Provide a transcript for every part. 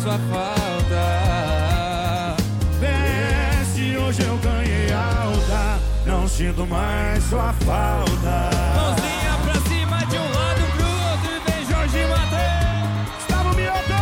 sua falta. Se hoje eu ganhei alta, não sinto mais sua falta. Mãozinha pra cima de um lado pro outro e vem Jorge Mateus. Gustavo Mioto.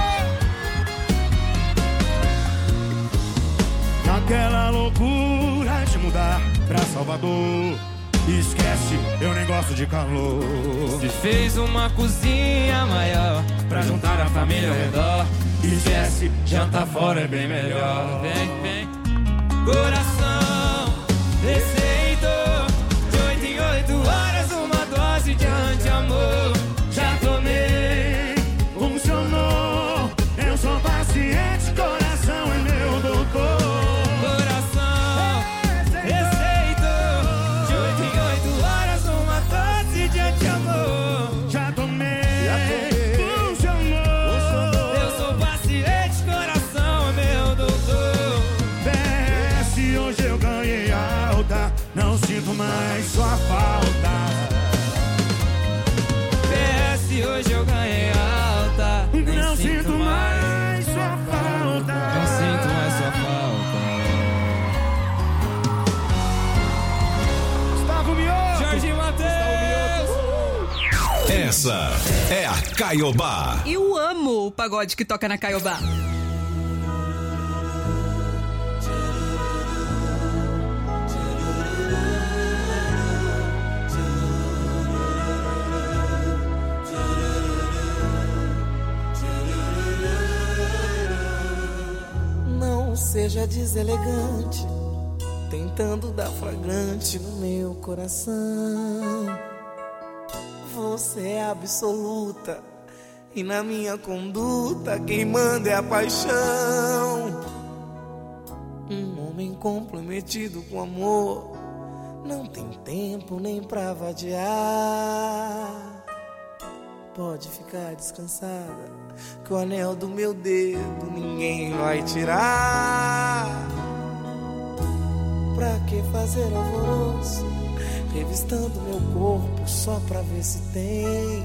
Naquela loucura de mudar pra Salvador, esquece, eu nem gosto de calor. Se fez uma cozinha maior pra juntar a família ao redor. Esquece, jantar fora é bem melhor. Vem, vem. Coração, receitou de 8 em 8 horas uma dose de anti-amor. Já tomei, funcionou. Eu sou paciente, coração é meu doutor. Coração, receitou de 8 em 8 horas uma dose de anti-amor. Já tomei, funcionou. Eu sou paciente, coração é meu doutor. Se hoje eu ganhei alta, não sinto mais sua falta. PS, hoje eu ganhei alta, nem Não sinto sinto mais sua falta. Não sinto mais sua falta. Gustavo Mioto. Jorge Mateus. Essa é a Caiobá. Eu amo o pagode que toca na Caiobá. Não seja deselegante, tentando dar flagrante no meu coração. Você é absoluta e na minha conduta quem manda é a paixão. Um homem comprometido com amor não tem tempo nem pra vadiar. Pode ficar descansada, que o anel do meu dedo ninguém vai tirar. Pra que fazer alvoroço, revistando meu corpo só pra ver se tem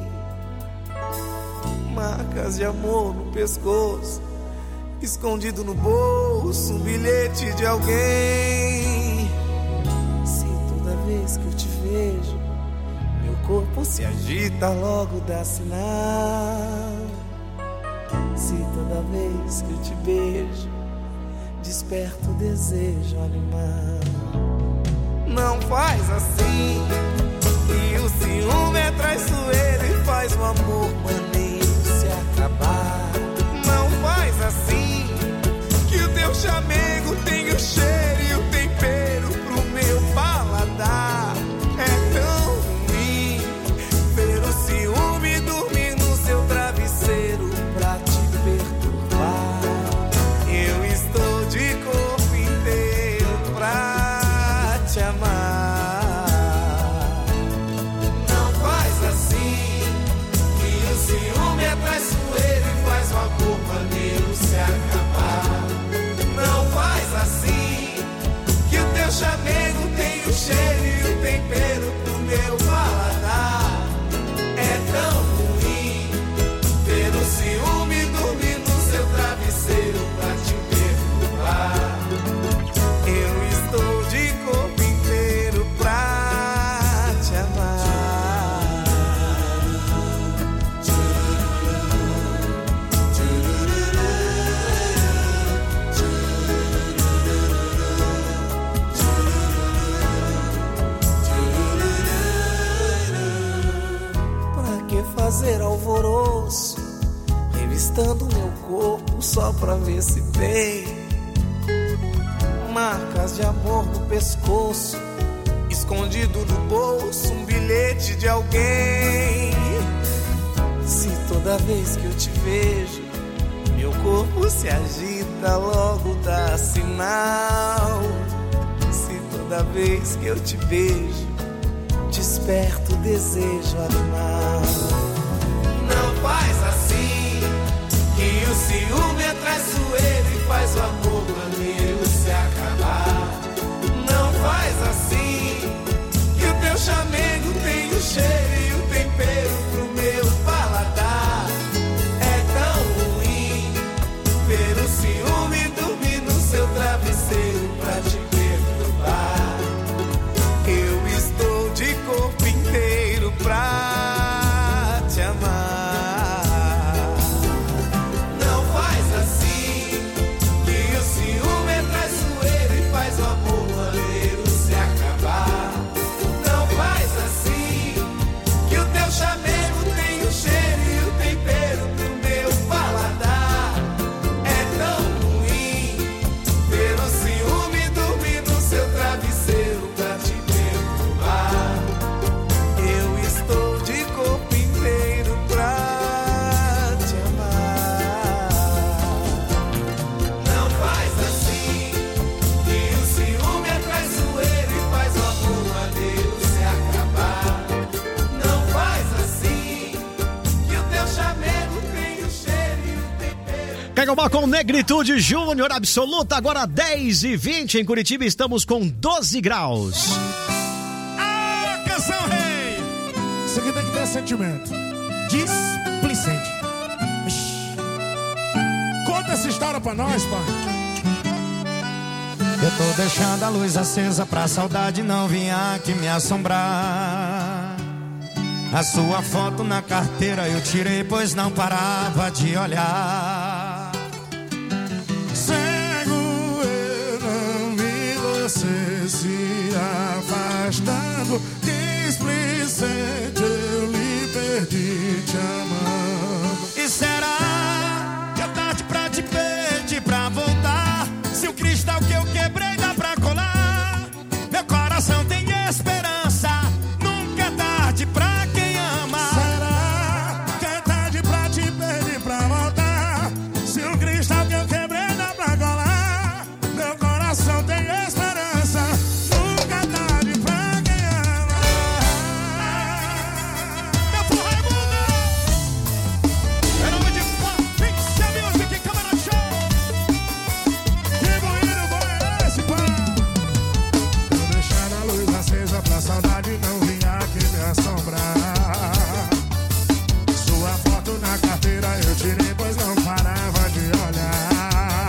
marcas de amor no pescoço, escondido no bolso, um bilhete de alguém. Se toda vez que eu te vejo, meu corpo se agita, logo dá sinal. Se toda vez que eu te beijo, desperta o desejo animal. Não faz assim, que o ciúme é traiçoeiro e faz o amor maneiro se acabar. Não faz assim, que o teu chamego tem o cheiro e o tempero pro meu paladar. É tão ruim ver o ciúme dormir no seu travesseiro pra te perturbar. Eu estou de corpo inteiro pra te amar. Não faz assim, que o ciúme é traiçoeiro e faz o amor maneiro se acabar. Não faz assim, que o teu chamego tem o cheiro e o tempero pro meu paladar. É tão ruim ver o ciúme dormir no seu travesseiro pra te perturbar. Eu estou de corpo inteiro pra te amar. Pra que fazer alvoroço, revistando meu corpo só pra ver se tem marcas de amor no pescoço, escondido no bolso, um bilhete de alguém. Se toda vez que eu te vejo, meu corpo se agita, logo dá sinal. Se toda vez que eu te beijo, desperta o desejo animal. Não faz assim, que o ciúme é traiçoeiro e faz o amor maneiro se acabar. Não faz assim, que o teu chamego tem o cheiro e o tempero pro meu paladar. É tão ruim Pelo ciúme dormir no seu travesseiro pra te perturbar. Eu estou de corpo inteiro pra te amar. Não faz assim, que o ciúme é traiçoeiro e faz o amor maneiro se acabar. Não faz assim, que o teu chamego tem o cheiro e o tempero do meu paladar. É tão ruim, pelo ciúme dormir no seu travesseiro pra te perturbar. Eu estou de corpo inteiro pra te amar. Não faz assim, que o ciúme é traiçoeiro e faz o amor maneiro se acabar. Não faz assim, que o teu chamego tem o cheiro e o tempero. Caiobá com Negritude Júnior absoluta, agora 10h20 em Curitiba, estamos com 12 graus. Ah, canção rei! Isso aqui tem que ter sentimento. Displicente. Ixi. Conta essa história pra nós, pai. Eu tô deixando a luz acesa pra saudade não vir aqui me assombrar. A sua foto na carteira eu tirei, pois não parava de olhar. Cego, eu não vi você se afastando. Displicente, eu lhe perdi te amando. E será que é tarde pra te pedir pra voltar? Se o cristal que eu quebrei dá pra colar, meu coração tem esperança. Nunca é tarde pra quem ama. Será que é tarde pra te pedir pra voltar? Se o cristal que eu quebrei dá pra colar, meu coração tem esperança. Nunca é tarde pra quem ama. Meu porra é mundo. Em nome de Pixel Music, Câmara Show. Que moído bom é esse, pai? Tô deixando a luz acesa pra saudade não vir aqui me assombrar. Sua foto na carteira eu tirei, pois não parava de olhar.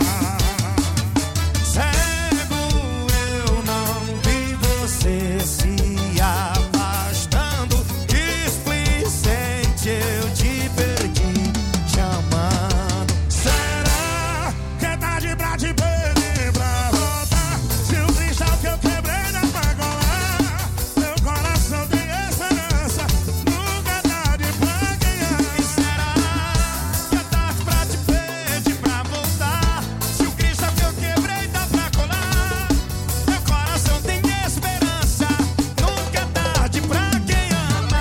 Cego, eu não vi você se afastando. Displicente, eu te perdi te amando. Será que é tarde pra te pedir pra voltar? Se o cristal que eu quebrei dá pra colar, meu coração tem esperança. Nunca é tarde pra quem ama. E será que é tarde pra te pedir pra voltar? Se o cristal que eu quebrei dá pra colar, meu coração tem esperança. Nunca é tarde pra quem ama.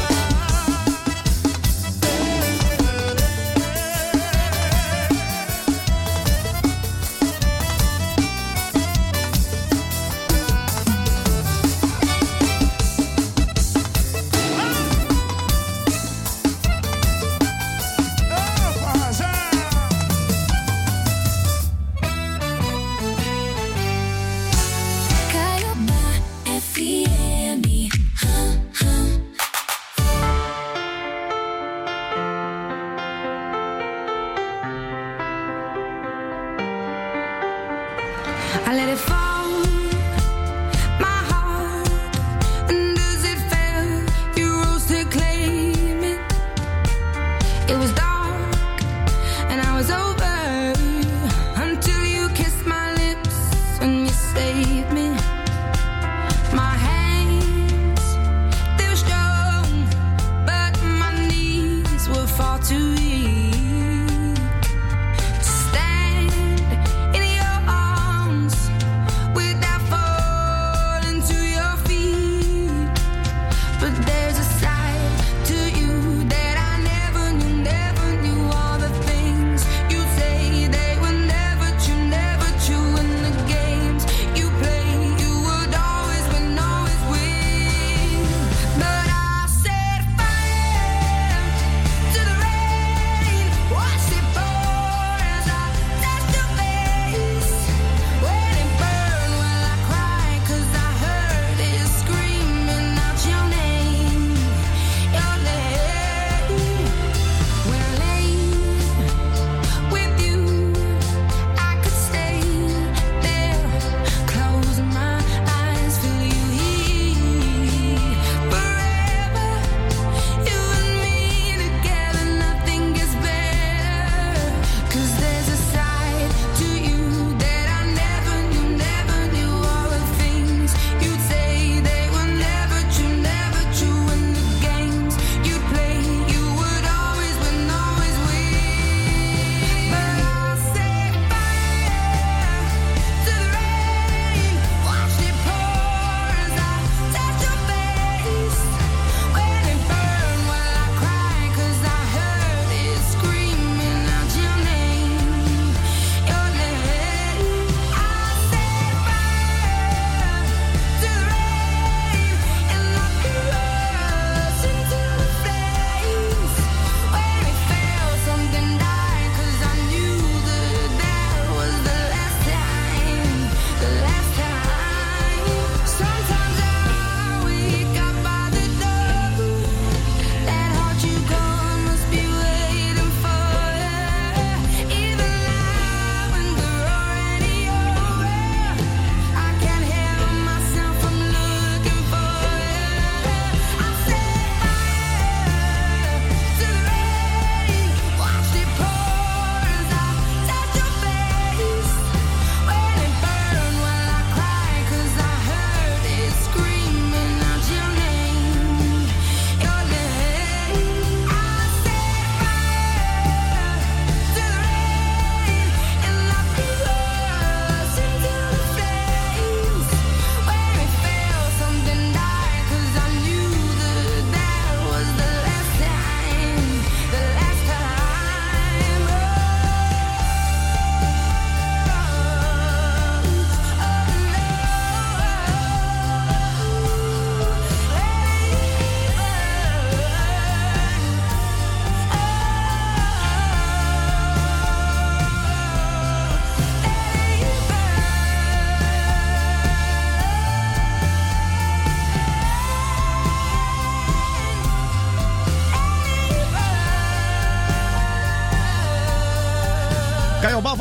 Caiobá FM. I let it fall, my heart, and as it fell, you rose to claim it. It was dark, and I was over, until you kissed my lips and you saved me. My hands, they were strong, but my knees were far too weak to stand in your arms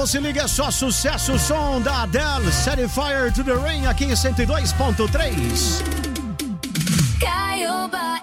não se liga, é só sucesso. O som da Adele, Set Fire to the Rain, aqui em 102.3. Caioba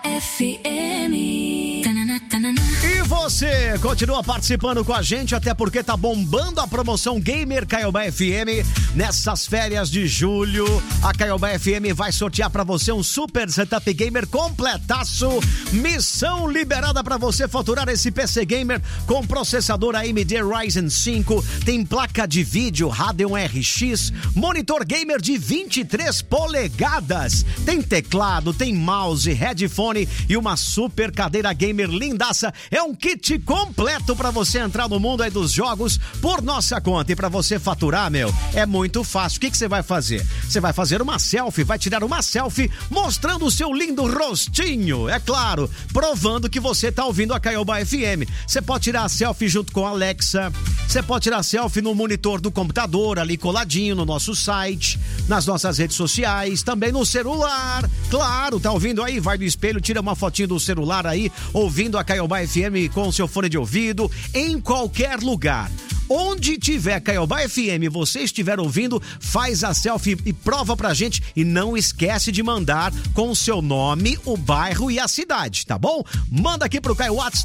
FM. E você continua participando com a gente, até porque tá bombando a promoção Gamer Caioba FM. Nessas férias de julho, a Caioba FM vai sortear pra você um super setup gamer completaço. Missão liberada pra você faturar esse PC gamer com processador AMD Ryzen 5, tem placa de vídeo Radeon RX, monitor gamer de 23 polegadas, tem teclado, tem mouse, headphone e uma super cadeira gamer lindaça. É um kit completo pra você entrar no mundo aí dos jogos por nossa conta. E pra você faturar, é muito fácil. O que você vai fazer? Você vai fazer uma selfie, vai tirar uma selfie mostrando o seu lindo rostinho, é claro, provando que você tá ouvindo a Caioba FM. Você pode tirar a selfie junto com a Alexa, você pode tirar a selfie no monitor do computador, ali coladinho no nosso site, nas nossas redes sociais, também no celular. Claro, tá ouvindo aí? Vai no espelho, tira uma fotinho do celular aí, ouvindo a Caioba FM com o seu fone de ouvido, em qualquer lugar. Onde tiver Caioba FM, você estiver ouvindo, faz a selfie e prova pra gente. E não esquece de mandar com o seu nome, o bairro e a cidade, tá bom? Manda aqui pro Caio Whats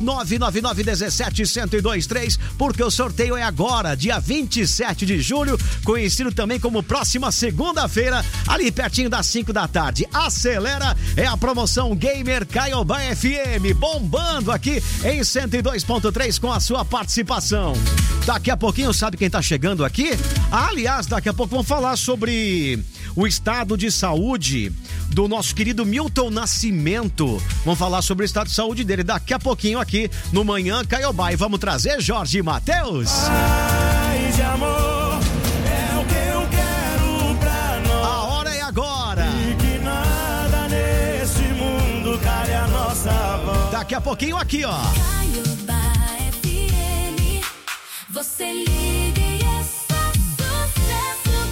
999-17-1023, porque o sorteio é agora, dia 27 de julho, conhecido também como próxima segunda-feira, ali pertinho das 5 da tarde. Acelera, é a promoção Gamer Caioba FM, bombando aqui em 102.3 com a sua participação. Daqui a pouquinho, sabe quem tá chegando aqui? Aliás, daqui a pouco vamos falar sobre o estado de saúde do nosso querido Milton Nascimento. Vamos falar sobre o estado de saúde dele daqui a pouquinho aqui no Manhã Caioba. E vamos trazer Jorge Mateus. Paz de amor é o que eu quero pra nós. A hora é agora. E que nada nesse mundo cale a nossa voz. Daqui a pouquinho aqui, ó. Caioba FM. Você liga e é só sucesso.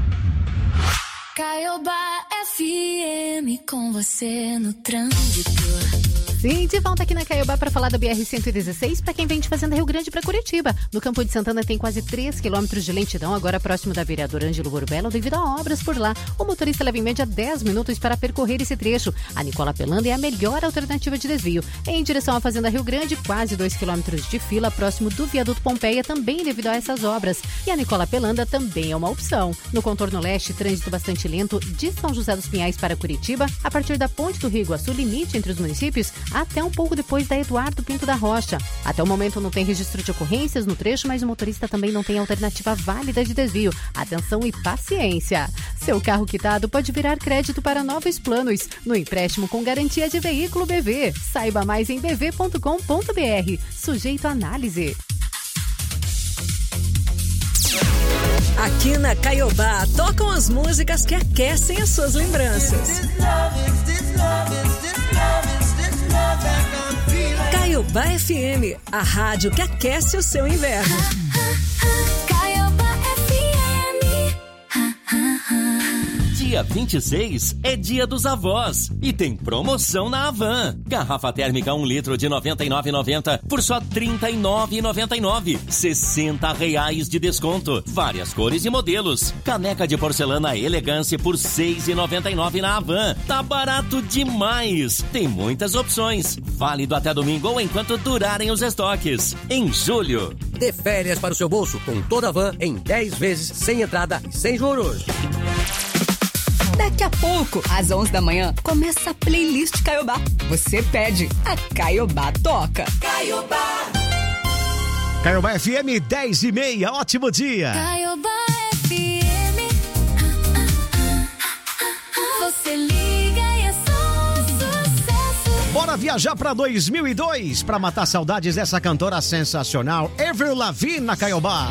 Caioba FM com você no trânsito. Sim, de volta aqui na Caioba para falar da BR-116 para quem vem de Fazenda Rio Grande para Curitiba. No Campo de Santana tem quase 3 quilômetros de lentidão, agora próximo da Vereador Ângelo Borbelo, devido a obras por lá. O motorista leva em média 10 minutos para percorrer esse trecho. A Nicola Pelanda é a melhor alternativa de desvio. Em direção à Fazenda Rio Grande, quase 2 quilômetros de fila próximo do Viaduto Pompeia, também devido a essas obras. E a Nicola Pelanda também é uma opção. No contorno leste, trânsito bastante lento de São José dos Pinhais para Curitiba, a partir da Ponte do Rio Iguaçu, limite entre os municípios, até um pouco depois da Eduardo Pinto da Rocha. Até o momento não tem registro de ocorrências no trecho, mas o motorista também não tem alternativa válida de desvio. Atenção e paciência. Seu carro quitado pode virar crédito para novos planos no empréstimo com garantia de veículo BV. Saiba mais em bv.com.br. Sujeito a análise. Aqui na Caioba tocam as músicas que aquecem as suas lembranças. Caioba FM, a rádio que aquece o seu inverno. Caioba FM. Dia 26 é dia dos avós e tem promoção na Havan. Garrafa térmica 1 litro de R$ 99,90 por só R$ 39,99. R$60 de desconto. Várias cores e modelos. Caneca de porcelana Elegância por R$ 6,99 na Havan. Tá barato demais. Tem muitas opções. Válido até domingo ou enquanto durarem os estoques. Em julho. Dê férias para o seu bolso com toda a Havan em 10 vezes sem entrada e sem juros. Daqui a pouco, às 11 da manhã, começa a playlist Caioba. Você pede, a Caioba toca. Caioba. Caioba FM 10h30, ótimo dia. Caioba FM. Você liga e é só sucesso. Bora viajar pra 2002 pra matar saudades dessa cantora sensacional, Avril Lavigne na Caioba.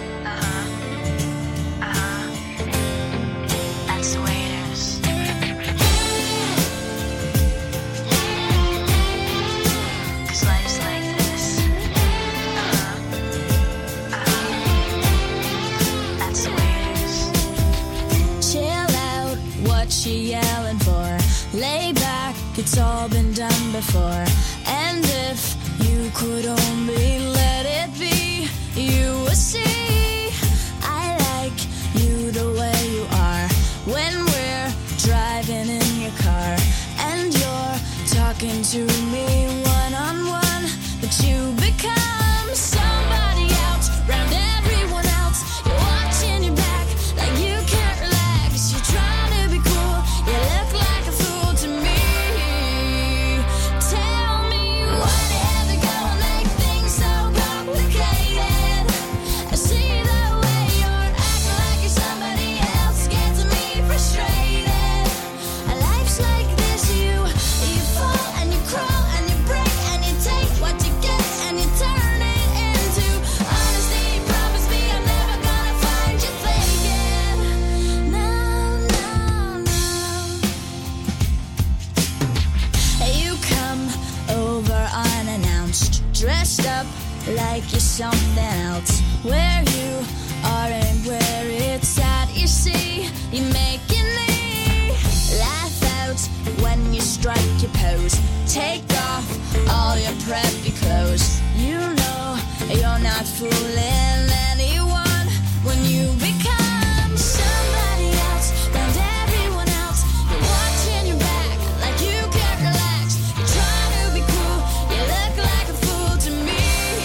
She yelling for, lay back, it's all been done before. And if you could only let it be, you would see like you're something else. Where you are and where it's at, you see, you're making me laugh out when you strike your pose. Take off all your preppy clothes. You know you're not fooling anyone when you become somebody else. Round everyone else, you're watching your back like you can't relax. You're trying to be cool, you look like a fool to me.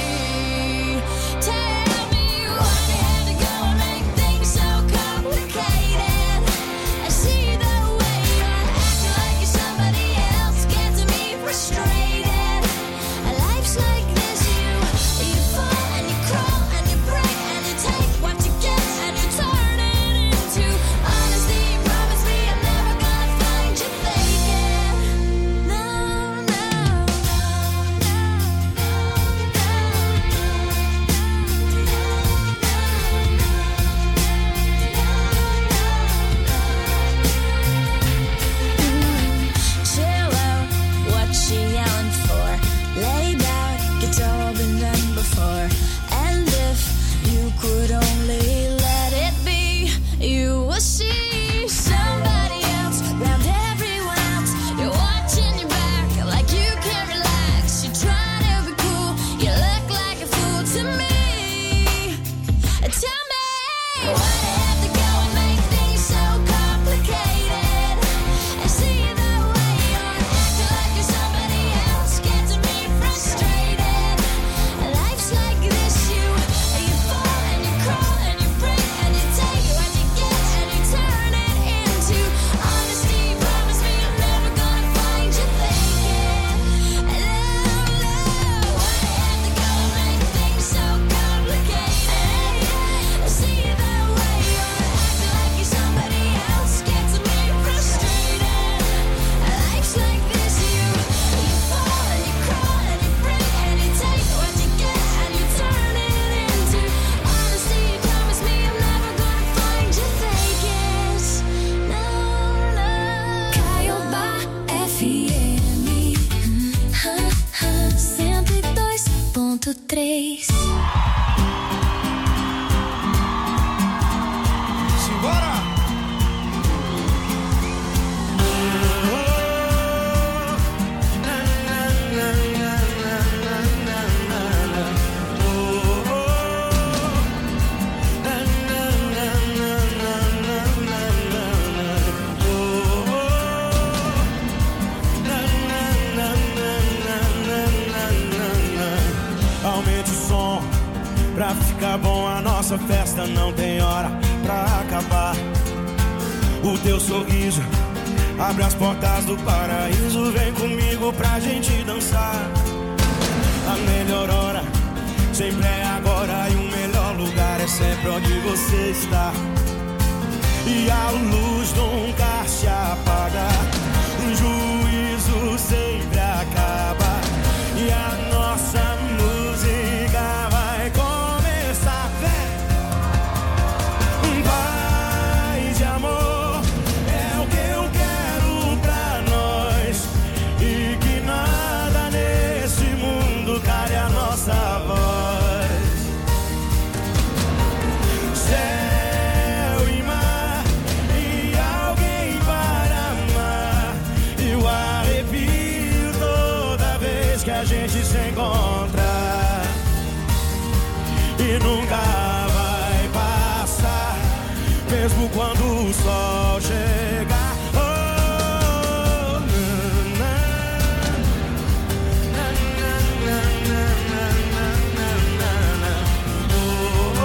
Tell me why you had to go and make things so complicated. I see the way you're acting like you're somebody else, gets me frustrated. Life's like this, you fall and you crawl and you break and you take what you get and you turn it into honesty. Promise me I'm never gonna find you faking. No, no, chill out, what you yelling for? Lay back, it's all been done before. And if you could only let it be, you will see somebody else round everyone else. You're watching your back like you can't relax. You're trying to be cool, you look like a fool to me. Tell me why you have to go and make things so complicated. I see the way you're acting like you're somebody else, gets me frustrated. Life's like this, you fall and you crawl and you break and you take what you get and you turn it into honesty. Promise me I'm never gonna find you faking. Why you have to go and make things so complicated? I see the way you're acting like you're somebody else, gets me frustrated. Life's like this, you fall and you crawl and you break and you take what you get and you turn it into honesty. Promise me I'm never gonna find you faking. No, no. Caiobá FM 102.3. Simbora! Aumente o som pra ficar bom. A nossa festa não tem hora pra acabar. O teu sorriso abre as portas do paraíso. Vem comigo pra gente dançar. A melhor hora sempre é agora. E o melhor lugar é sempre onde você está. E a luz nunca se apaga. O juízo sempre acaba. E a nossa música vai começar. Paz e amor é o que eu quero pra nós. E que nada nesse mundo cale a nossa voz. Céu e mar e alguém para amar. E o arrepio toda vez que a gente se encontra. E nunca vai passar, mesmo quando o sol chegar. Oh, na, na, na, na, na, na, na, na, na. Oh,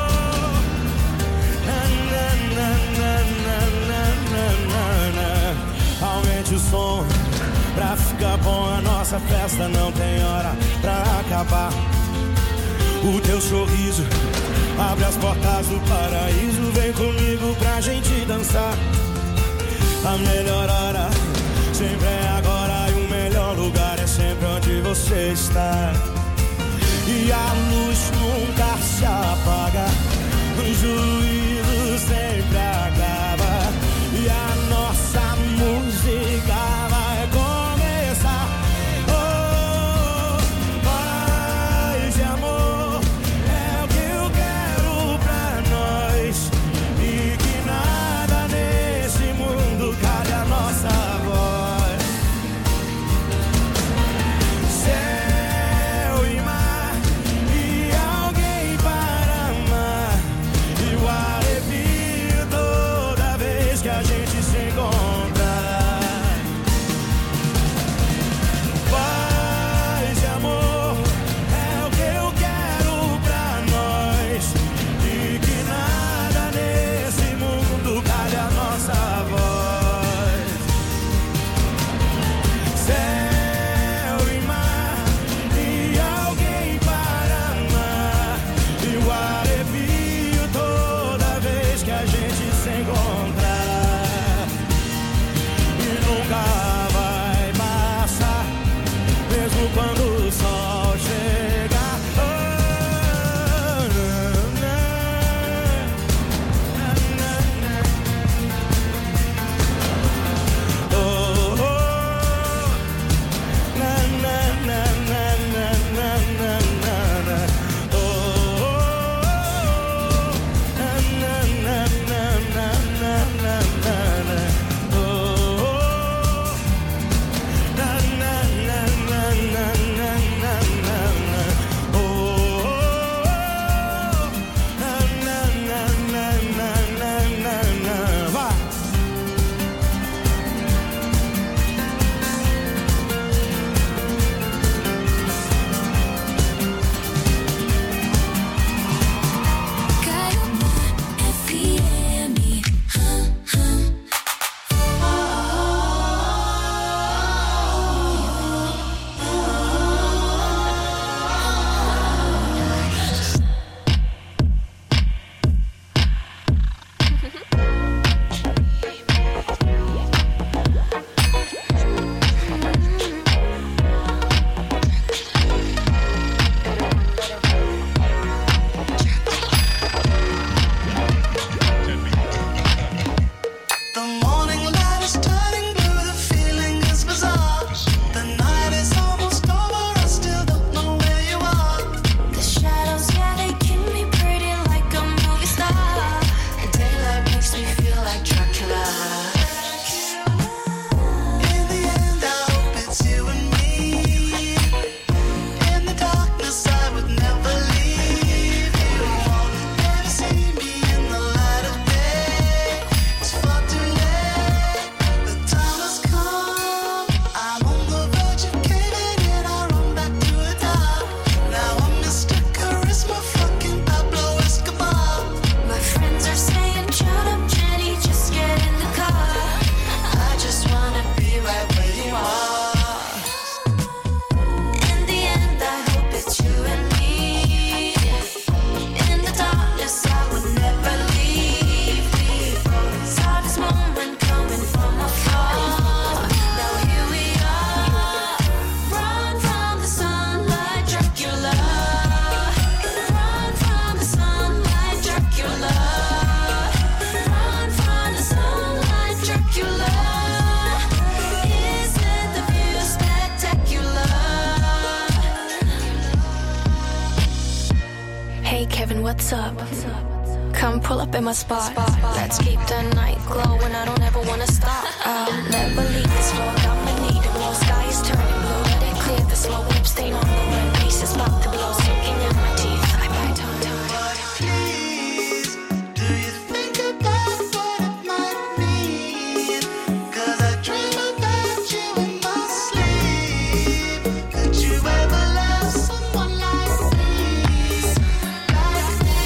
na, na, na, na, na, na, na. Aumente o som pra ficar bom. A nossa festa não tem hora pra acabar. O teu sorriso abre as portas do paraíso. Vem comigo pra gente dançar. A melhor hora sempre é agora. E o melhor lugar é sempre onde você está. E a luz nunca se apaga. O juízo sempre acaba. E a nossa música vai começar. Oh, paz e amor The morning light is turning blue, the feeling is bizarre. The night is almost over, I still don't know where you are. The shadows, yeah, they keep me pretty like a movie star. And daylight makes me feel like Dracula. In the end, I hope it's you and me. In the darkness, I would never leave you. Never see me in the light of day. It's far too late. The time has come. I'm on the verge of caving in. I run back to the top. Now I'm Mr. Charisma, fucking Pablo Escobar. My friends are saying, shut up, Jenny, just get in the car. I just wanna be right where you are. In the end, I hope it's you and me. In the darkness, I would never leave. Saw this moment coming from afar. Now here we are. Run from the sunlight, Dracula. Run from the sunlight, Dracula. Run from the sunlight, Dracula. Isn't the view spectacular? Hey Kevin, what's up? Come pull up in my spot. Let's keep the night glowing. I don't ever wanna stop. I'll never leave this floor. Got my need to blow. Sky is turning blue. Let it clear the slow whip stain on the red. Piece is about to blow. Sinking in my teeth. I bite on Please, do you think about what it might mean? 'Cause I dream about you in my sleep. Could you ever love someone like me? Like me?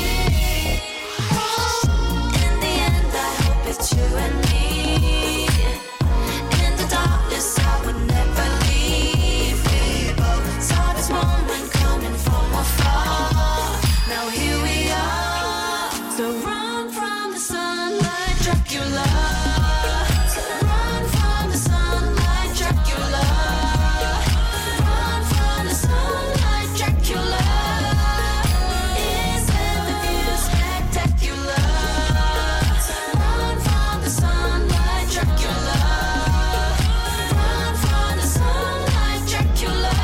In the end, I hope it's you and me. In the darkness, I would never leave. We both saw this moment coming from afar. Now here we are. So run from the sunlight, Dracula. Run from the sunlight, Dracula. Run from the sunlight, Dracula. Isn't the view spectacular? Run from the sunlight, Dracula. Run from the sunlight, Dracula.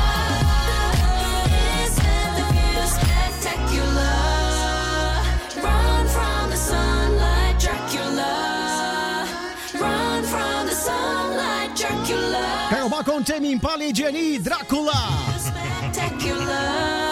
Isn't the view spectacular? Run from the sunlight, Dracula. Run from the sunlight, Dracula. Caiobá com Tame Impala e Jenny Drácula. Spectacular.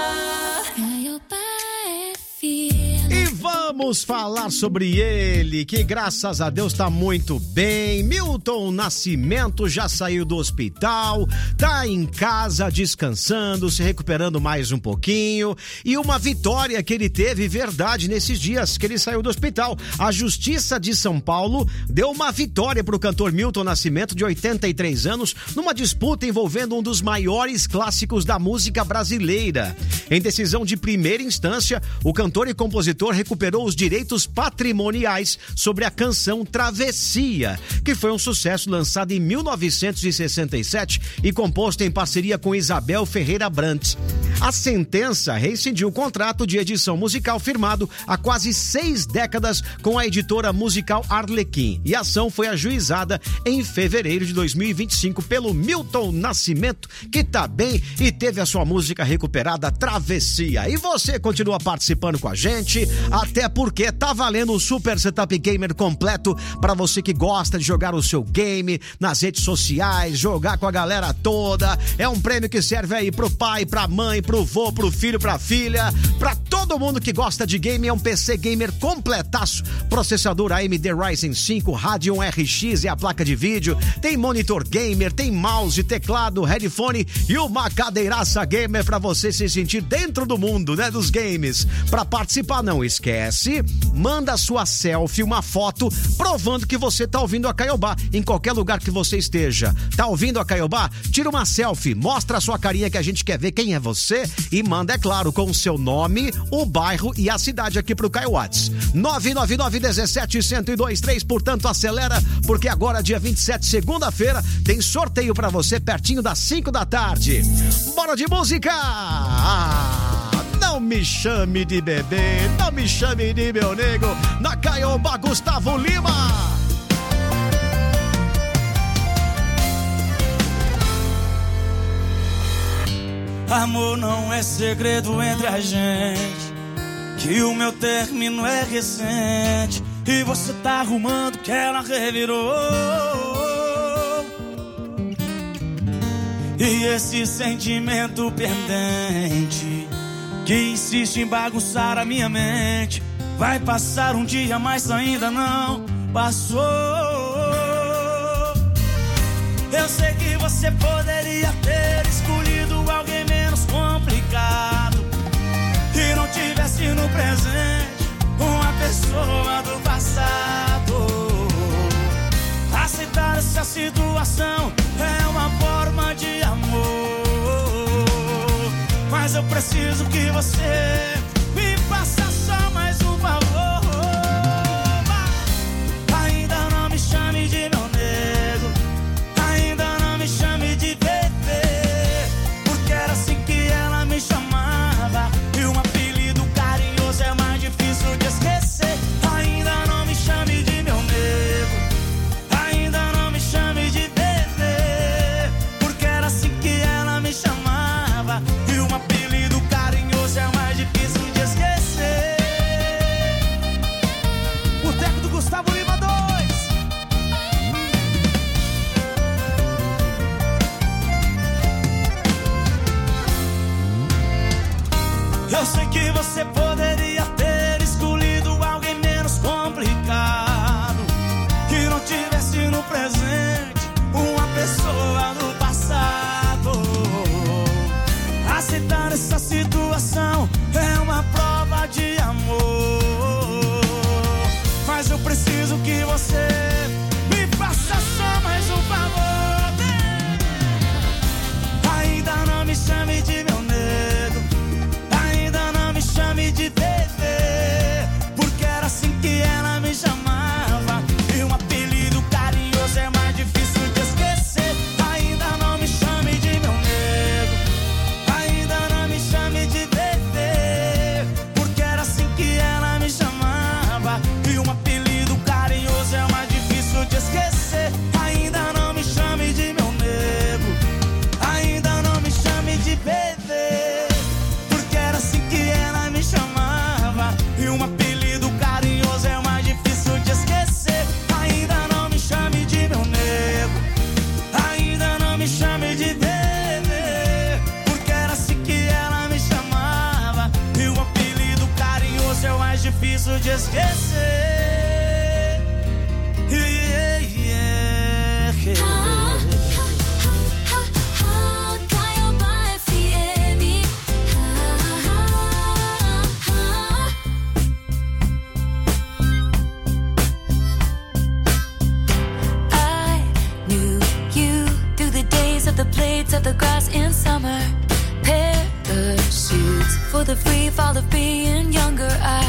E vamos falar sobre ele, que graças a Deus tá muito bem. Milton Nascimento já saiu do hospital, tá em casa descansando, se recuperando mais um pouquinho. E uma vitória que ele teve, verdade, nesses dias que ele saiu do hospital. A Justiça de São Paulo deu uma vitória pro cantor Milton Nascimento, de 83 anos, numa disputa envolvendo um dos maiores clássicos da música brasileira. Em decisão de primeira instância, o cantor e compositor recuperou os direitos patrimoniais sobre a canção Travessia, que foi um sucesso lançado em 1967 e composto em parceria com Isabel Ferreira Brandt. A sentença rescindiu o contrato de edição musical firmado há quase 6 décadas com a editora musical Arlequim, e a ação foi ajuizada em fevereiro de 2025 pelo Milton Nascimento, que tá bem e teve a sua música recuperada, Travessia. E você continua participando com a gente, até porque tá valendo um Super Setup Gamer completo para você que gosta de jogar o seu game nas redes sociais, jogar com a galera toda. É um prêmio que serve aí pro pai, pra mãe, pro vô, pro filho, pra filha, pra todo mundo que gosta de game. É um PC gamer completaço, processador AMD Ryzen 5, Radeon RX é a placa de vídeo, tem monitor gamer, tem mouse, teclado, headphone e uma cadeiraça gamer pra você se sentir dentro do mundo, né, dos games. Pra participar, não esquece, desce, manda sua selfie, uma foto, provando que você tá ouvindo a Caiobá em qualquer lugar que você esteja. Tá ouvindo a Caiobá? Tira uma selfie, mostra a sua carinha que a gente quer ver quem é você e manda, é claro, com o seu nome, o bairro e a cidade aqui pro Caio Whats. 999-17-1023, portanto, acelera, porque agora, dia 27, segunda-feira, tem sorteio pra você pertinho das 5 da tarde. Bora de música! Não me chame de bebê, não me chame de meu nego, na Caiobá, Gustavo Lima. Amor não é segredo entre a gente, que o meu término é recente e você tá arrumando que ela revirou. E esse sentimento pendente que insiste em bagunçar a minha mente vai passar um dia, mas ainda não passou. Eu sei que você poderia ter escolhido alguém menos complicado, que não tivesse no presente uma pessoa do passado. Aceitar essa situação é uma forma de amor, mas eu preciso que você me faça só mais um favor. Ainda não me chame de meu nego, ainda não me chame de bebê, porque era assim que ela me chamava e um apelido carinhoso é mais difícil de esquecer. Ainda não me chame de meu nego, ainda não me chame de bebê, porque era assim que ela me chamava e um apelido carinhoso é mais difícil de esquecer. Boteco do Gustavo Lima 2. Eu sei que você poderia ter escolhido alguém menos complicado, que não tivesse no presente uma pessoa do passado. Aceitar essa situação é uma prova de amor, mas eu preciso que você me faça só mais um favor. Ainda não me chame de meu nego, ainda não me chame de bebê, porque era assim que ela me chamava e um apelido carinhoso é mais difícil de esquecer. Ainda não me chame de meu nego, ainda não me chame de bebê, porque era assim que ela me chamava e um apelido carinhoso é mais difícil de esquecer. Ainda não me chame de meu nego, ainda não me chame de bebê, porque era assim que ela me chamava e um apelido carinhoso é mais difícil de esquecer. Ainda não me chame de meu nego, ainda não me chame de bebê, porque era assim que ela me chamava e um apelido carinhoso é mais difícil de esquecer. Yeah, yeah, yeah. Caiobá FM. I knew you through the days of the blades of the grass in summer. Parachutes for the free fall of being younger. I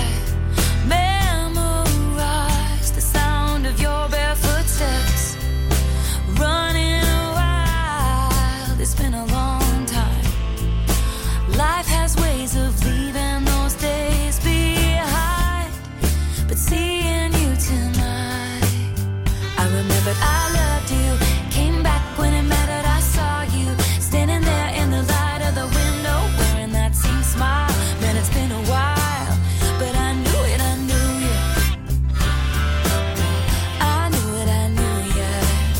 memorized the sound of your bare footsteps. Running wild, it's been a long time. Life has ways of leaving those days behind, but seeing you tonight, I remembered I loved you. Came back when it mattered, I saw you standing there in the light of the window, wearing that same smile. Man, it's been a while, but I knew it, I knew you. I knew it, I knew you.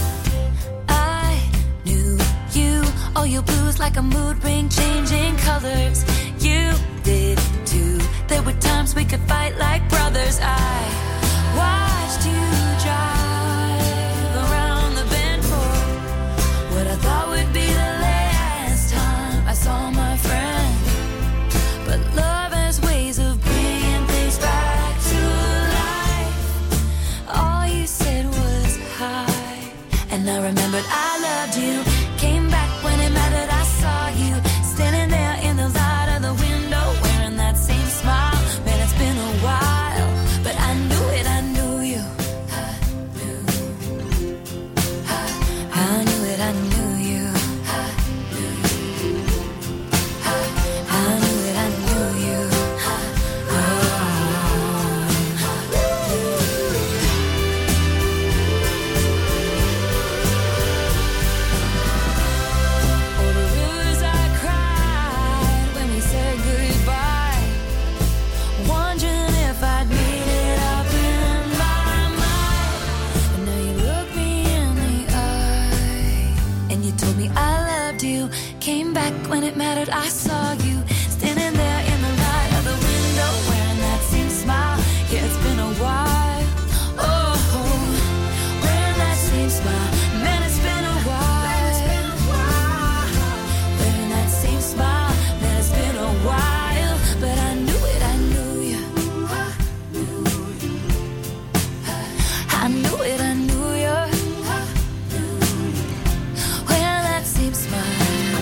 I knew you. All your blues like a mood ring, changing colors. You did too. There were times we could fight like brothers. I watched you drive around the bend for what I thought would be the last time I saw my friend. But love has ways of bringing things back you. Came back when it mattered, I saw you. Standing there in the light of the window, wearing that same smile. Man, it's been a while, but I knew it, I knew you. I knew it, I knew you. I knew it, I knew you. All the rivers I cried when we said goodbye, wondering if I'd made it up in my mind. And now you look me in the eye, and you told me I loved you. Came back when it mattered, I saw you. Standing there in the light of the window, wearing that same smile. Yeah, it's been a while. Oh, wearing that same smile. Man, it's been a while. Wearing that same smile. Man, it's been a while. But I knew it, I knew you. I knew it, I knew you. Wearing that same smile.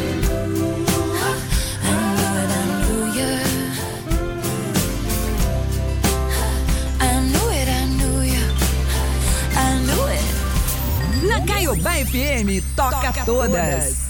Na Caiobá FM, toca todas.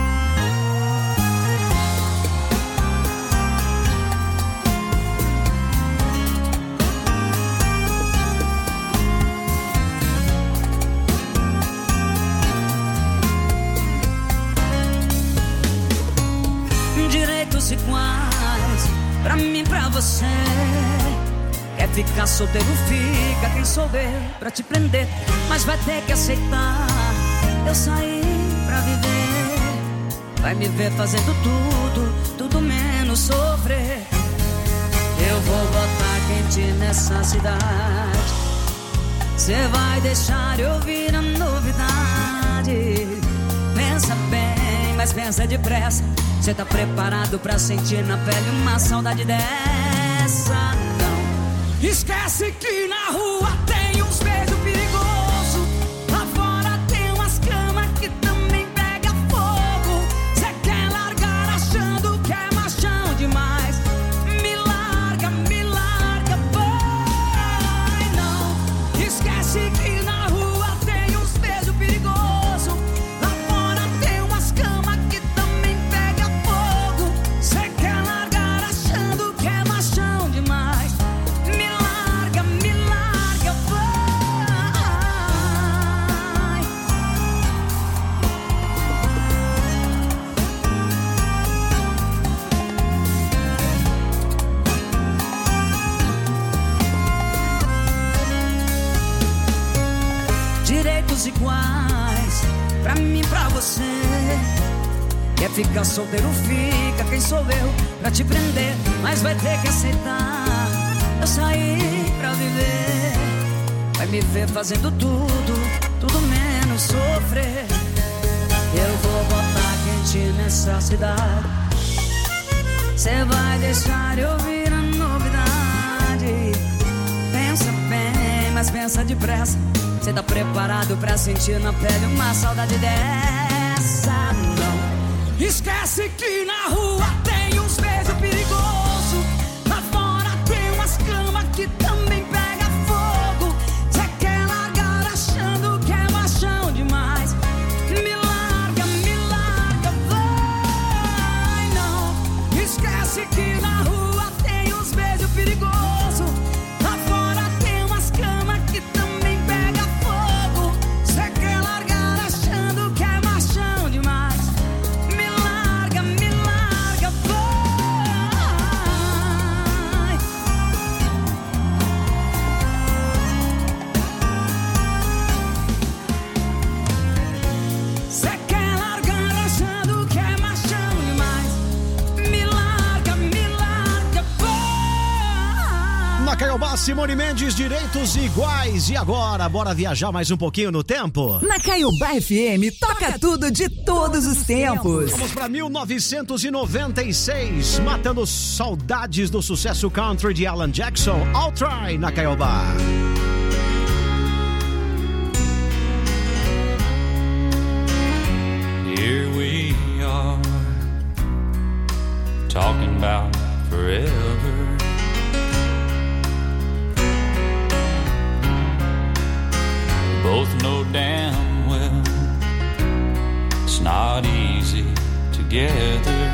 Direitos iguais, pra mim, pra você. Quer ficar solteiro, fica. Quem sou eu pra te prender? Mas vai ter que aceitar. Eu saí pra viver. Vai me ver fazendo tudo menos sofrer. Eu vou botar quente nessa cidade. Cê vai deixar eu ouvir a novidade. Pensa bem, mas pensa depressa. Cê tá preparado pra sentir na pele uma saudade dessa? Não. Esquece que na rua tem uns beijos perigosos. Lá fora tem umas camas que também pega fogo. Cê quer largar achando que é machão demais. Me larga, vai. Não. Esquece que na rua tem uns beijos perigosos. Lá fora tem umas camas que também pega fogo. Cê quer largar achando que é machão demais. Me larga, vai. Direitos iguais, pra mim, pra você. Quer ficar solteiro, fica. Quem sou eu pra te prender? Mas vai ter que aceitar. Eu saí pra viver. Vai me ver fazendo tudo menos sofrer. Eu vou botar quente nessa cidade. Cê vai deixar eu ouvir a novidade. Pensa bem, mas pensa depressa. Cê tá preparado pra sentir na pele uma saudade dessa? Não. Esquece que na rua tem uns beijos perigosos. Lá fora tem umas camas que também pega fogo. Cê quer largar achando que é machão demais. Me larga, vai. Não. Esquece que na rua tem uns beijos perigosos. Lá fora tem umas camas que também pega fogo. Cê quer largar achando que é machão demais. Me larga, vai. Cê quer largar achando que é machão demais. Me larga, vai. Na Caiobá, Simone Mendes, direitos iguais. E agora, bora viajar mais um pouquinho no tempo? Na Caiobá FM, toca tudo de todos os tempos. Vamos pra 1996, matando saudades do sucesso country de Alan Jackson. I'll Try na Caiobá. here we are, talking about forever. Both know damn well it's not easy together.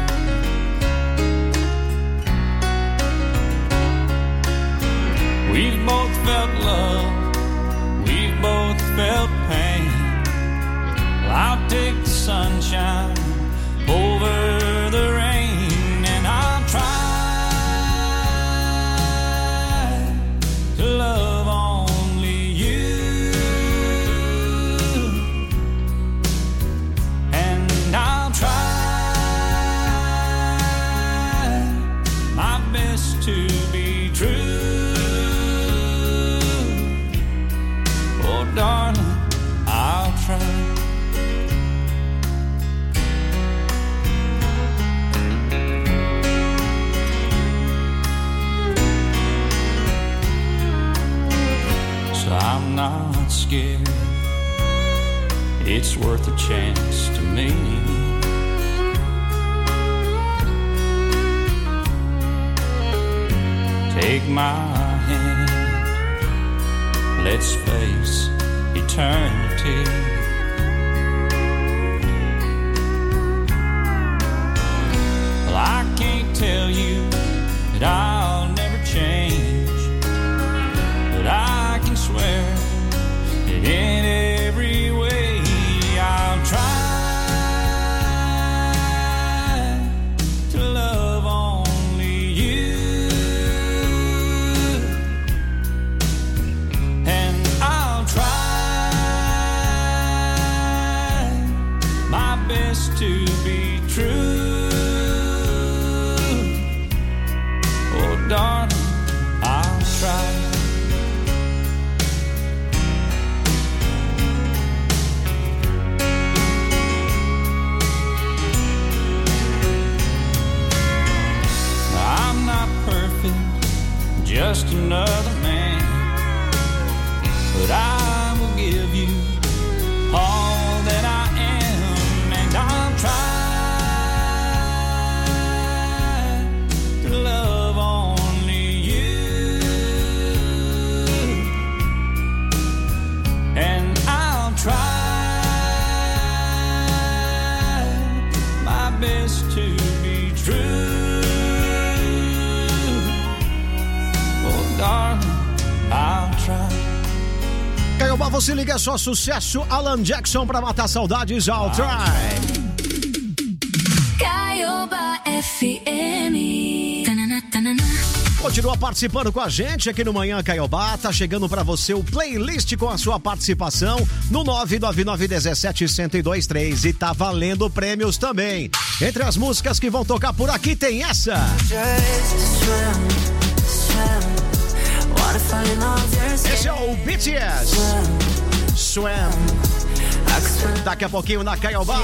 We've both felt love, we've both felt pain. Well, I'll take the sunshine over the rain, and I'll try to love only you, and I'll try my best to be true. Oh, darling, I'll try. So I'm not scared. It's worth a chance to me. Take my hand, let's face eternity. Well, I can't tell you that I'll never change, but I can swear that in every way I'll try to love only you, and I'll try my best to be true. Oh, darling, I'll try. I'm not perfect, just another man, but I will give you all that I am, and I'll try to love only you, and I'll try my best to be true. Oh, darling, I'll try. Caiobá, você liga só sucesso. Alan Jackson pra matar saudades. I'll try. Caiobá FM. Tanana, tanana. Continua participando com a gente aqui no Manhã Caiobá. Tá chegando pra você o playlist com a sua participação no 99917-1023 e tá valendo prêmios também. Entre as músicas que vão tocar por aqui tem essa. Esse é o BTS. Swam. Daqui a pouquinho na Caiobá.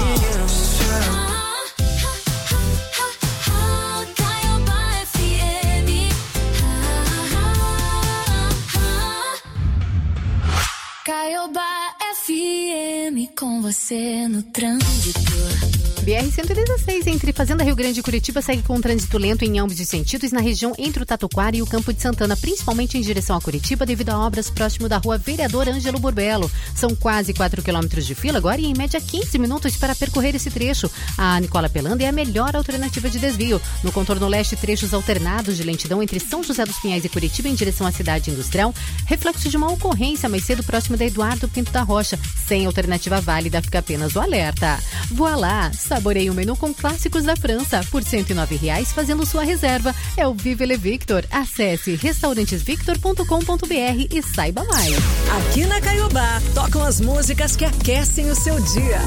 Caiobá FM com você no trânsito. BR-116, entre Fazenda Rio Grande e Curitiba, segue com trânsito lento em ambos os sentidos na região entre o Tatuquara e o Campo de Santana, principalmente em direção a Curitiba, devido a obras próximo da rua Vereador Ângelo Burbelo. São quase 4 quilômetros de fila agora e em média 15 minutos para percorrer esse trecho. A Nicola Pelanda é a melhor alternativa de desvio. No contorno leste, trechos alternados de lentidão entre São José dos Pinhais e Curitiba em direção à cidade industrial, reflexo de uma ocorrência mais cedo próximo da Eduardo Pinto da Rocha. Sem alternativa válida, fica apenas o alerta. Voa lá! Saboreie o menu com clássicos da França por R$ 109,00 fazendo sua reserva. É o Vive Le Victor. Acesse restaurantesvictor.com.br e saiba mais. Aqui na Caiobá, tocam as músicas que aquecem o seu dia.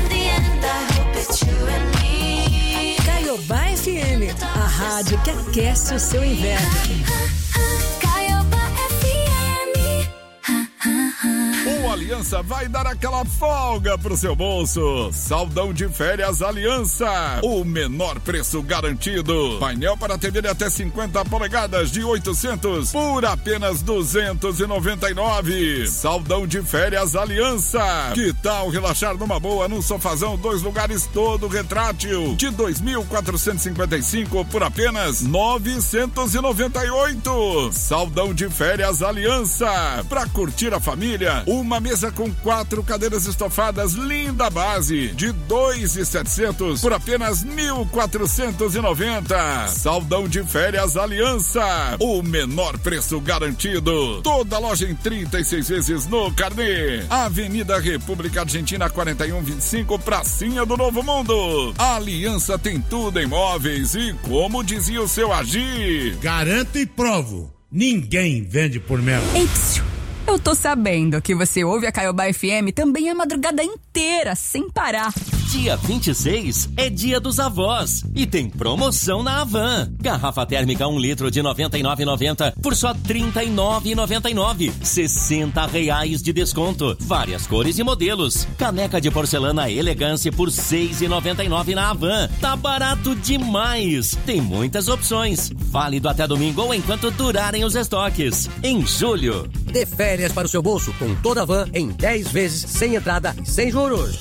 Caiobá FM, a rádio que aquece o seu inverno. Caiobá FM. Aliança vai dar aquela folga pro seu bolso. Saldão de férias Aliança. O menor preço garantido. Painel para TV de até 50 polegadas de 800 por apenas 299. Saldão de férias Aliança. Que tal relaxar numa boa num sofazão 2 lugares todo retrátil de 2.455 por apenas 998. Saldão de férias Aliança. Pra curtir a família, uma mesa com 4 cadeiras estofadas linda base de 2.700 por apenas 1.490. Saldão de férias Aliança. O menor preço garantido. Toda loja em 36 vezes no carnê. Avenida República Argentina 4125, pracinha do Novo Mundo. A Aliança tem tudo em móveis e, como dizia o seu Agir, garanto e provo, ninguém vende por menos. Ei, psiu, eu tô sabendo que você ouve a Caiobá FM também a madrugada inteira, sem parar. Dia 26 é Dia dos Avós e tem promoção na Havan. Garrafa térmica 1 litro de R$ 99,90 por só R$ 39,99. R$60 de desconto. Várias cores e modelos. Caneca de porcelana Elegância por R$ 6,99 na Havan. Tá barato demais. Tem muitas opções. Válido até domingo ou enquanto durarem os estoques. Em julho. Dê férias para o seu bolso com toda a Van em 10 vezes sem entrada e sem juros.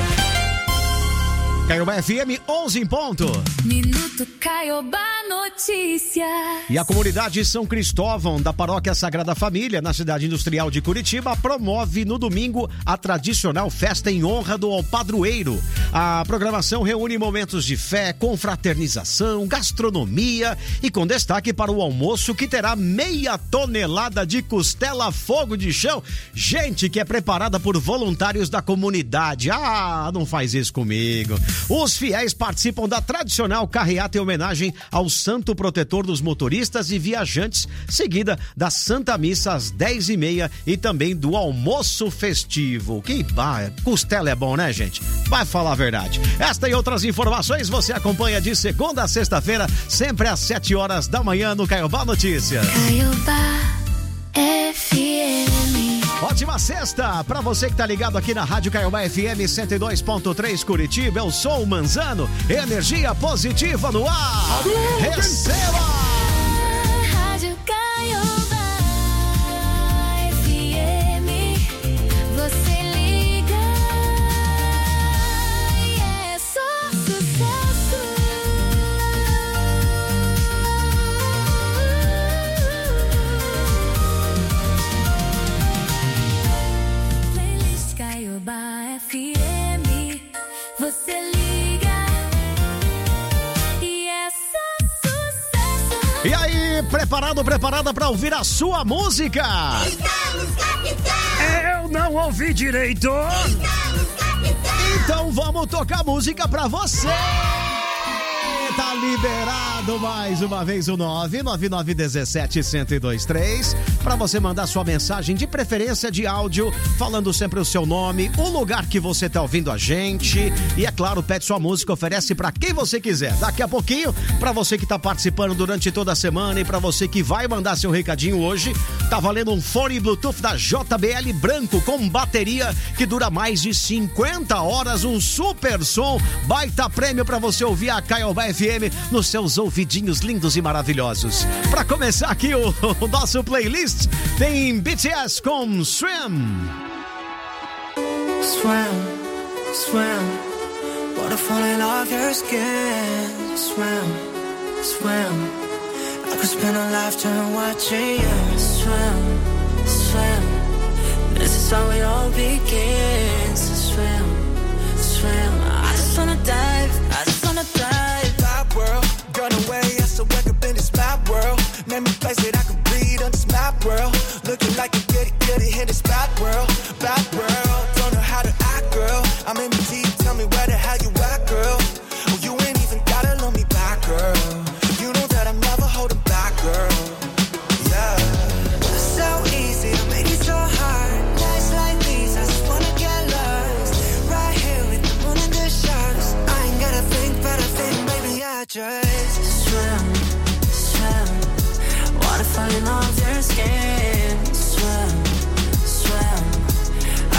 Caiobá FM 11 em ponto. Minuto Caiobá Notícia. E a comunidade São Cristóvão da Paróquia Sagrada Família, na cidade industrial de Curitiba, promove no domingo a tradicional festa em honra do padroeiro. A programação reúne momentos de fé, confraternização, gastronomia e com destaque para o almoço, que terá meia tonelada de costela fogo de chão. Gente que é preparada por voluntários da comunidade. Ah, não faz isso comigo. Os fiéis participam da tradicional carreata em homenagem ao santo protetor dos motoristas e viajantes, seguida da Santa Missa às 10h30 e também do almoço festivo. Que costela é bom, né, gente? Vai falar a verdade. Esta e outras informações você acompanha de segunda a sexta-feira, sempre às 7 horas da manhã no Caiobá Notícias. Caiobá FM. Ótima sexta pra você que tá ligado aqui na Rádio Caiobá FM 102.3 Curitiba. Eu sou o Manzano, energia positiva no ar. Receba! Rádio Caiobá FM. Você liga e é só sucesso. Playlist Caiobá FM. Você liga e é só sucesso. E aí, preparada pra ouvir a sua música? Estamos, capitão! Eu não ouvi direito! Estamos, capitão! Então vamos tocar música pra você! Tá liberado mais uma vez o 99917-1023 para você mandar sua mensagem, de preferência de áudio, falando sempre o seu nome, o lugar que você tá ouvindo a gente e, é claro, pede sua música, oferece para quem você quiser. Daqui a pouquinho, para você que tá participando durante toda a semana e para você que vai mandar seu recadinho hoje, tá valendo um fone Bluetooth da JBL branco com bateria que dura mais de 50 horas, um super som, baita prêmio para você ouvir a Caiobá FM nos seus ouvidinhos lindos e maravilhosos. Para começar aqui o nosso playlist, tem BTS com Swim. Swim, swim, water falling off your skin. Swim, swim, I could spend a lifetime watching you. Swim, swim, this is how it all begins. Swim, swim, I just wanna dive, I just wanna dive. Pop world, run away, I so wake up in this map world. Name a place that I can breathe on this map world. Looking like a goody in this bad world. Bad world, don't know how to act, girl. I'm in the deep, tell me where the hell you at, girl. Oh, you ain't even gotta love me back, girl. You know that I'm never holding back, girl. Yeah. So easy, I made it so hard. Nights like these, I just wanna get lost. Right here with the moon and the stars. I ain't gotta think, but I think, baby, I just swim, swim. Water falling off your skin. Swim, swim.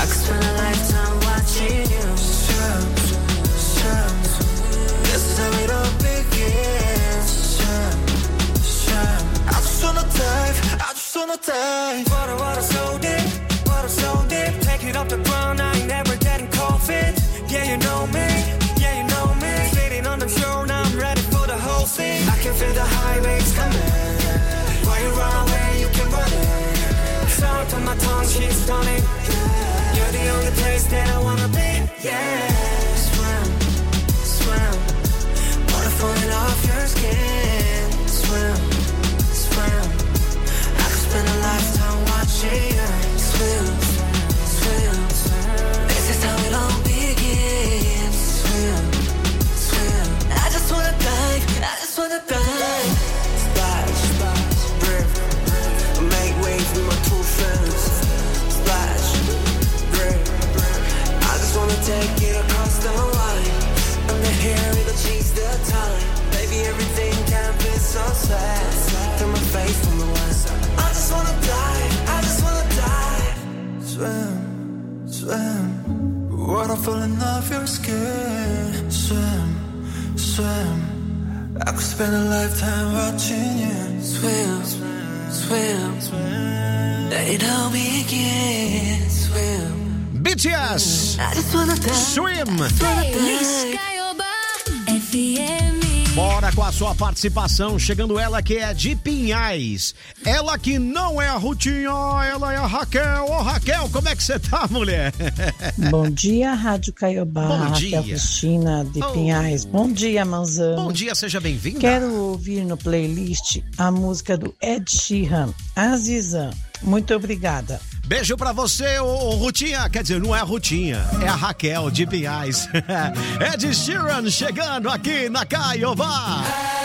song, she's stunning. You're the only place that I wanna be. Yeah, swim, swim. Water falling off your skin. Swim, swim. I could spend a lifetime watching you swim, swim. This is how it all begins. Swim, swim. I just wanna dive. I just wanna dive. Splash, splash, rip. Make waves with my two friends. Splash, rip. I just wanna take it across the line. I'm the hair, it'll change the time. Baby, everything can be so sad. Turn my face from the west. I just wanna dive. I just wanna dive. Swim, swim. Water falling off your skin. Swim, swim. I could spend a lifetime watching you swim, swim, swim. Let it all begin. Swim. BTS. I just wanna dive. Swim. Playlist Caiobá FM. Bora com a sua participação, chegando ela que é de Pinhais. Ela que não é a Rutinha, ela é a Raquel. Ô Raquel, como é que você tá, mulher? Bom dia, Rádio Caiobá. Bom dia. Raquel Cristina de Pinhais. Bom dia, Manzano. Bom dia, seja bem-vinda. Quero ouvir no playlist a música do Ed Sheeran, Azizan. Muito obrigada. Beijo pra você, ô Rutinha. Quer dizer, não é a Rutinha, é a Raquel de Pinhais. Ed Sheeran chegando aqui na Caiobá.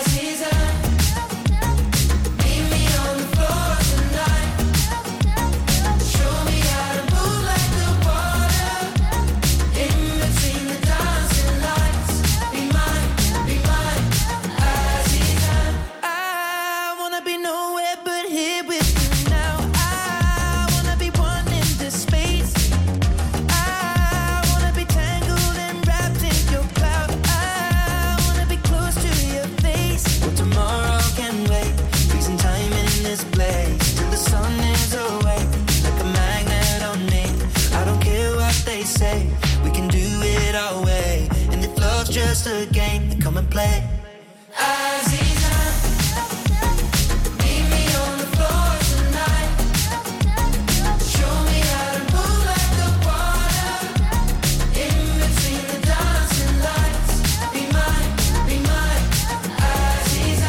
Say we can do it our way, and if love's just a game, then come and play. Aziza, meet me on the floor tonight. Show me how to move like the water in between the dancing lights. Be mine, Aziza.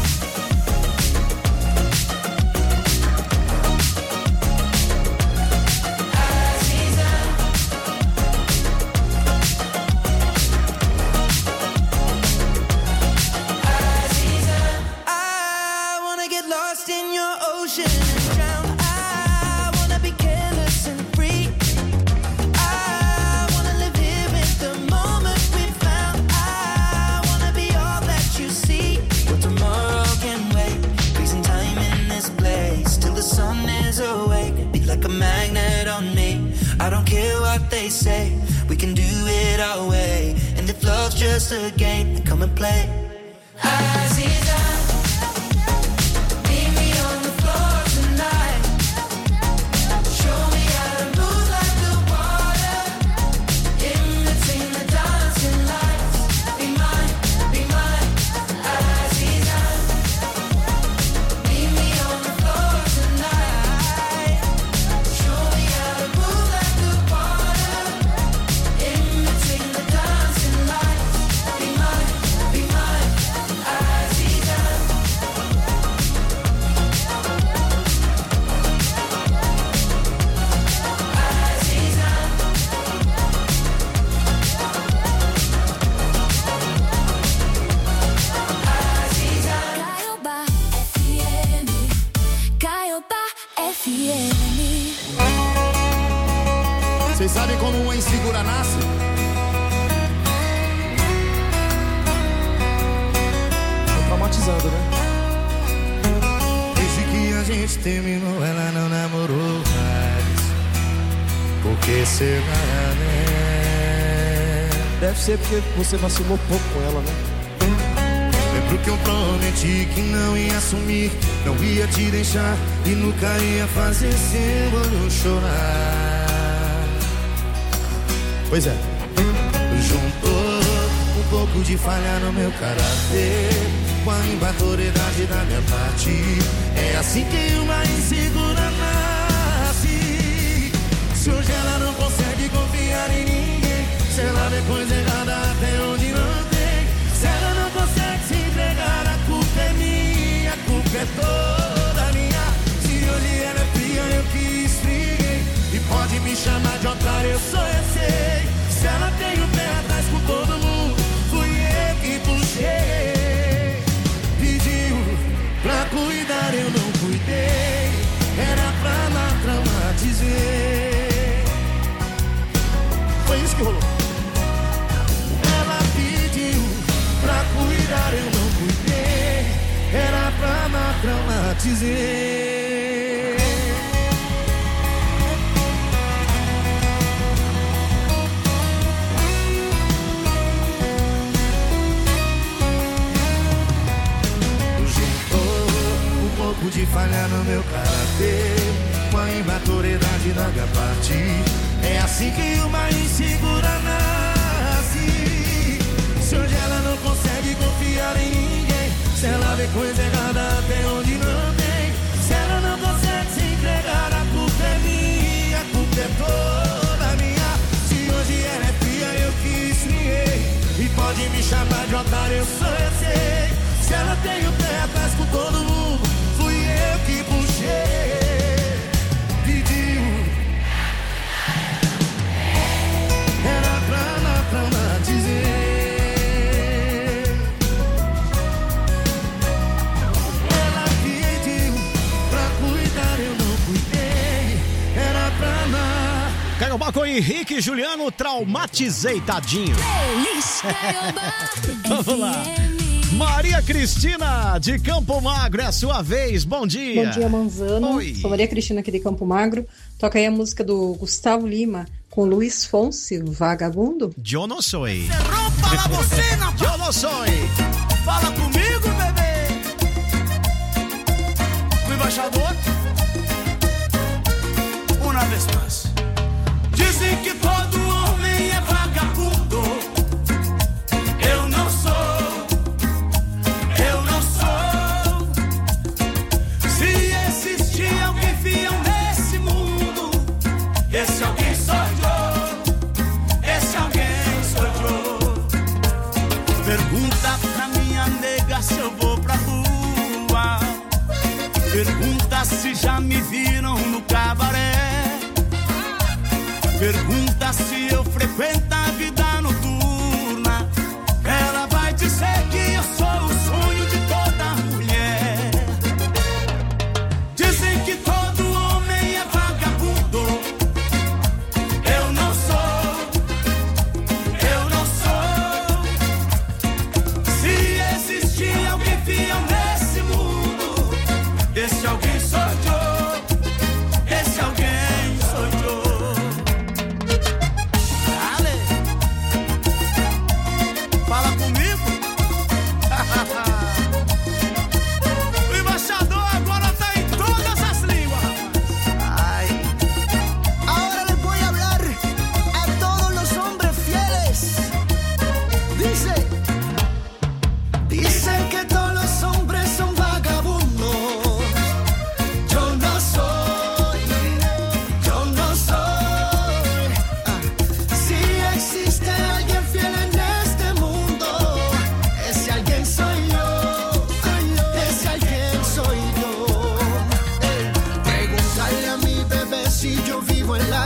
Lost in your ocean and drown. I wanna be careless and free. I wanna live here with the moment we found. I wanna be all that you see. But tomorrow can wait. Freezing time in this place till the sun is awake. Be like a magnet on me. I don't care what they say. We can do it our way. And if love's just a game, then come and play. Aziza. Vocês sabem como uma insegura nasce? Tô traumatizando, né? Desde que a gente terminou, ela não namorou mais. Por que será, né? Deve ser porque você vacilou pouco com ela, né? Lembro que eu prometi que não ia assumir, não ia te deixar e nunca ia fazer seu olho chorar. Pois é. Juntou um pouco de falha no meu caráter com a imaturidade da minha parte. É assim que uma insegura nasce. me chamar de otário, eu sou, eu sei. Se ela tem o pé atrás com todo mundo, fui eu que puxei. Pediu pra cuidar, eu não cuidei. Era pra lá traumatizei. Foi isso que rolou. Ela pediu pra cuidar, eu não cuidei. Era pra lá traumatizei. De falhar no meu karatê, com a imaturidade da minha parte. É assim que uma insegura nasce. Se hoje ela não consegue confiar em ninguém, se ela vê coisa errada até onde não tem, se ela não consegue se entregar, a culpa é minha, a culpa é toda minha. Se hoje ela é fria, eu que esfriei, e pode me chamar de otário, eu sou, eu sei. Se ela tem o pé atrás com todo mundo, fui eu que puxei. Pediu. Era pra lá traumatizei. Ela pediu pra cuidar, eu não cuidei. Era pra lá. Caiobá com Henrique e Juliano, traumatizei, tadinho. Vamos lá. Maria Cristina, de Campo Magro, é a sua vez, bom dia. Bom dia, Manzano. Oi. Sou Maria Cristina aqui de Campo Magro. Toca aí a música do Gustavo Lima com Luiz Fonsi, Vagabundo. Eu não sou. Rompa la bocina, eu não sou. Fala comigo, bebê. O embaixador. Uma vez mais. Dizem que todo homem é vagabundo. Eu não sou. Esse alguém sou eu, esse alguém sou eu. Pergunta pra minha nega se eu vou pra rua. Pergunta se já me viram no cabaré. Pergunta se eu frequento a vida noturna. Ela vai dizer que eu sou o sonho de toda mulher. Dizem que todo homem é vagabundo. Eu não sou. Se existir alguém fiel nesse mundo, esse alguém sou eu. Esse alguém sou eu. Dale. Fala comigo. O embaixador agora tá em todas as línguas. Ai. Ahora les voy a hablar a todos los hombres fieles. Dicen que todos los hombres son vagabundos. Yo no soy. Si existe alguien fiel en este mundo, ese alguien soy yo. Ese alguien soy yo. Pregúntale a mi bebé si yo vivo en la